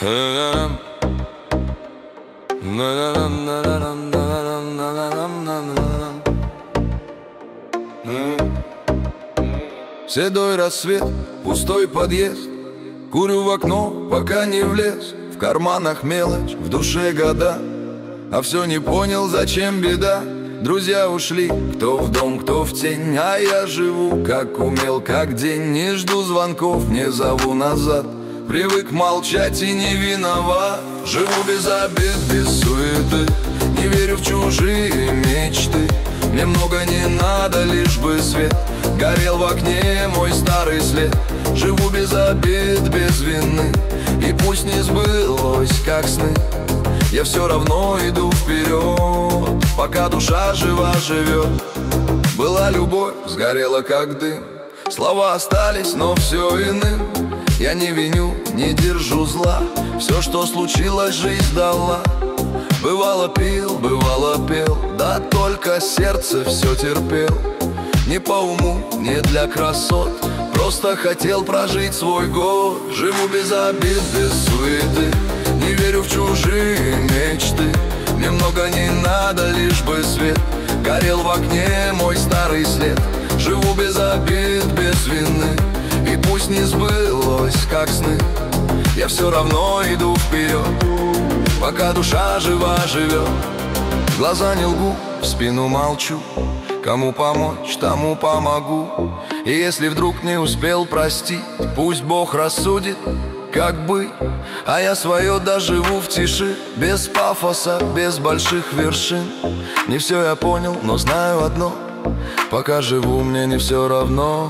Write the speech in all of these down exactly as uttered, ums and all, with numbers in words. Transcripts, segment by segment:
Седой рассвет, пустой подъезд. Курю в окно, пока не влез. В карманах мелочь, в душе года. А все не понял, зачем беда. Друзья ушли, кто в дом, кто в тень. А я живу, как умел, как день. Не жду звонков, не зову назад. Привык молчать и не виноват. Живу без обид, без суеты. Не верю в чужие мечты. Мне много не надо, лишь бы свет горел в окне мой старый след. Живу без обид, без вины. И пусть не сбылось, как сны, я все равно иду вперед, пока душа жива живет. Была любовь, сгорела как дым. Слова остались, но все иным. Я не виню, не держу зла. Все, что случилось, жизнь дала. Бывало пил, бывало пел. Да только сердце все терпел. Не по уму, не для красот. Просто хотел прожить свой год. Живу без обид, без суеты. Не верю в чужие мечты. Мне много не надо, лишь бы свет горел в окне мой старый след. Живу без обид, без вины. И пусть не сбылось, как сны, я все равно иду вперед, пока душа жива живет. Глаза не лгу, в спину молчу. Кому помочь, тому помогу. И если вдруг не успел простить, пусть Бог рассудит, как быть. А я свое доживу в тиши, без пафоса, без больших вершин. Не все я понял, но знаю одно: пока живу, мне не все равно.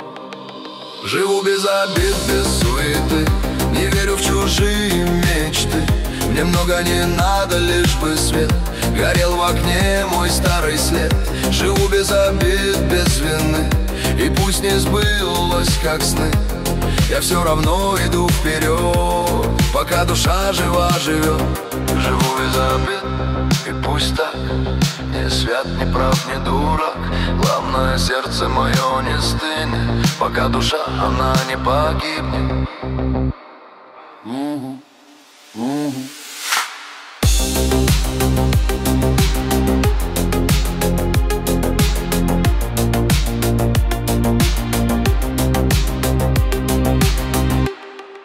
Живу без обид, без суеты. Не верю в чужие мечты. Мне много не надо, лишь бы свет горел в окне мой старый след. Живу без обид, без вины. И пусть не сбылось, как сны, я все равно иду вперед, пока душа жива живет. Живу без обид, и пусть так. Не свят, не прав, не дурак. Главное, сердце мое не стынет, пока душа, она не погибнет. Угу, угу.